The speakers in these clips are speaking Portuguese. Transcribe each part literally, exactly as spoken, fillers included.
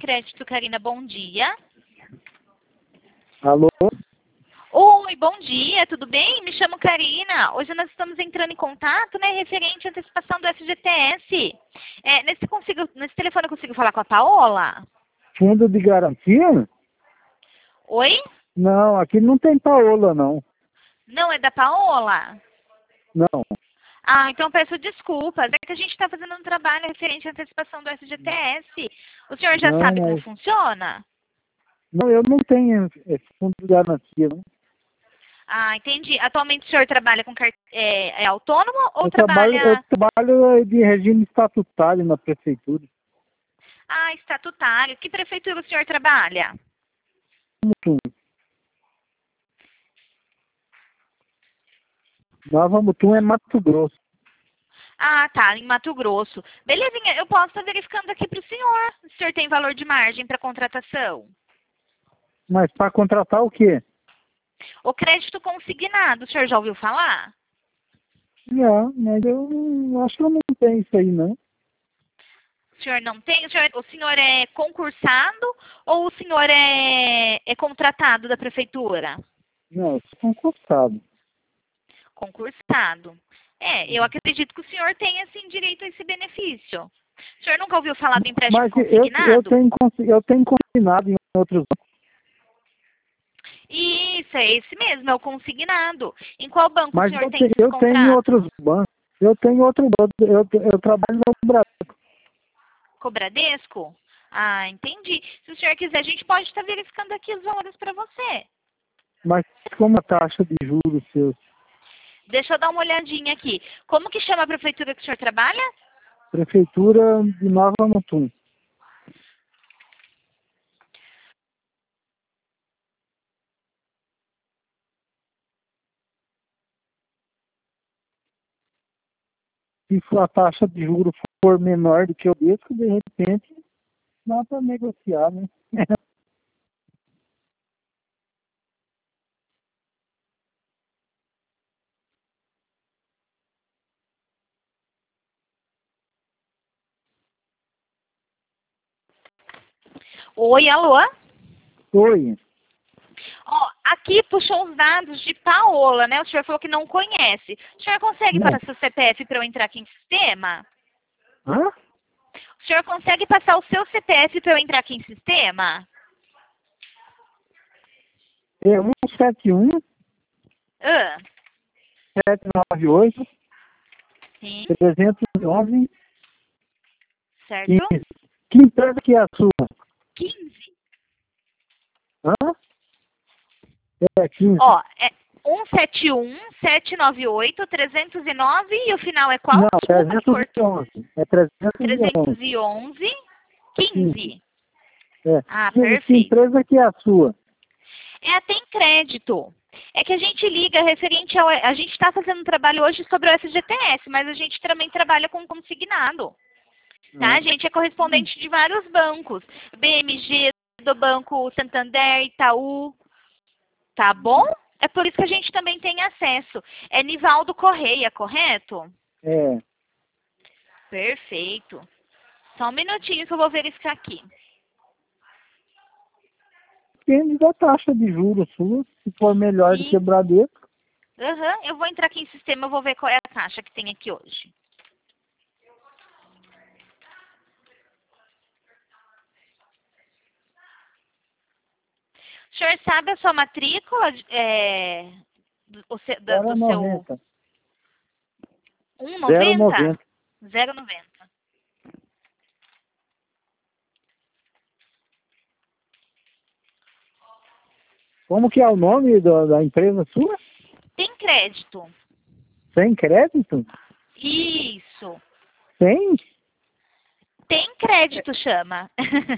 Crédito, Karina, bom dia. Alô? Oi, bom dia, tudo bem? Me chamo Karina. Hoje nós estamos entrando em contato, né, referente à antecipação do F G T S. É, nesse, consigo, nesse telefone eu consigo falar com a Paola? Fundo de garantia? Oi? Não, aqui não tem Paola, não. Não, é da Paola? Não. Ah, então peço desculpas. É que a gente está fazendo um trabalho referente à antecipação do F G T S. O senhor já Não, sabe como mas... funciona? Não, eu não tenho esse fundo de garantia, não. Ah, entendi. Atualmente o senhor trabalha com car... é, é autônomo ou Eu trabalho, eu trabalha... trabalho de regime estatutário na prefeitura. Ah, estatutário. Que prefeitura o senhor trabalha? Mutum. Nova Mutum é Mato Grosso. Ah, tá, em Mato Grosso. Belezinha, eu posso estar verificando aqui para o senhor. O senhor tem valor de margem para contratação? Mas para contratar o quê? O crédito consignado, o senhor já ouviu falar? Já, mas eu não- acho que eu não tenho isso aí, não. O senhor não tem? O senhor, o senhor é concursado ou o senhor é, é contratado da prefeitura? Não, eu sou concursado. Concursado. É, eu acredito que o senhor tenha, sim, direito a esse benefício. O senhor nunca ouviu falar do empréstimo Mas eu, consignado? eu, tenho, consi- eu tenho consignado em outros. Isso, é esse mesmo, é o consignado. Em qual banco Mas o senhor eu, tem te, esse eu tenho em contrato? outros bancos. Eu tenho outro banco. Eu, eu trabalho no Brasil. Com o Bradesco? Ah, entendi. Se o senhor quiser, a gente pode estar verificando aqui os valores para você. Mas como a taxa de juros seus? Deixa eu dar uma olhadinha aqui. Como que chama a prefeitura que o senhor trabalha? Prefeitura de Nova Mutum. Se for a taxa de juros for menor do que o Bradesco, de repente, dá para negociar, né? Oi, alô? Oi. Ó, aqui puxou os dados de Paola, né? O senhor falou que não conhece. O senhor consegue Não. passar seu C P F para eu entrar aqui em sistema? Hã? O senhor consegue passar o seu C P F para eu entrar aqui em sistema? É um sete um, Ah, sete nove oito, sim, trezentos e onze, certo? quinze. Que empresa que é a sua? quinze. Hã? É quinze. Ó, é um sete um, sete nove oito, trezentos e nove e o final é qual? Não, Desculpa que cortou. trezentos e onze. É trezentos e onze. trezentos e onze, quinze. É. Ah, Que, que perfeito. empresa que é a sua? É a Tem Crédito. É que a gente liga referente ao... A gente está fazendo um trabalho hoje sobre o F G T S, mas a gente também trabalha com consignado. Tá? A Ah. gente é correspondente de vários bancos. B M G, do Banco Santander, Itaú. Tá bom? É por isso que a gente também tem acesso. É Nivaldo Correia, correto? É. Perfeito. Só um minutinho que eu vou verificar aqui. Depende da taxa de juros sua. Se for melhor do que o Sim. Bradesco. Uhum. Eu vou entrar aqui em sistema, eu vou ver qual é a taxa que tem aqui hoje. O senhor sabe a sua matrícula é, do, o se- da- Zero do seu noventa. um e Zero noventa? noventa. zero vírgula noventa. Como que é o nome da, da empresa sua? Tem crédito? Sem crédito? Isso. Tem? Tem crédito, chama.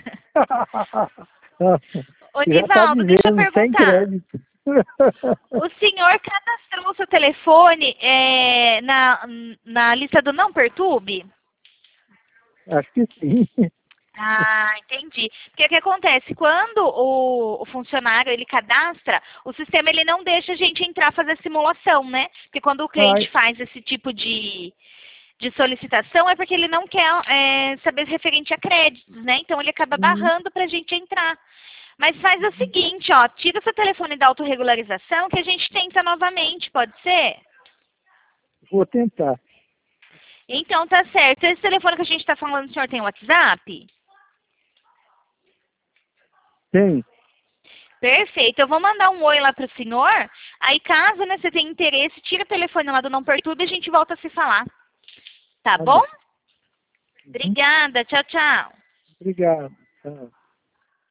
Ô, Já está Nivaldo, deixa eu dizendo, sem perguntar. crédito. O senhor cadastrou o seu telefone é, na, na lista do Não Perturbe? Acho que sim. Ah, entendi. Porque o que acontece? Quando o, o funcionário ele cadastra, o sistema ele não deixa a gente entrar fazer simulação, né? Porque quando o cliente Ai, faz esse tipo de, de solicitação é porque ele não quer é, saber referente a créditos, né? Então ele acaba barrando para a gente entrar. Mas faz o seguinte, ó, tira seu telefone da autorregularização que a gente tenta novamente, pode ser? Vou tentar. Então tá certo. Esse telefone que a gente está falando, o senhor tem WhatsApp? Tem. Perfeito. Eu vou mandar um oi lá pro senhor. Aí caso né, você tenha interesse, tira o telefone lá do Não Perturbe e a gente volta a se falar. Tá Tá bom? bom. Obrigada. Tchau, tchau. Obrigado. Tchau.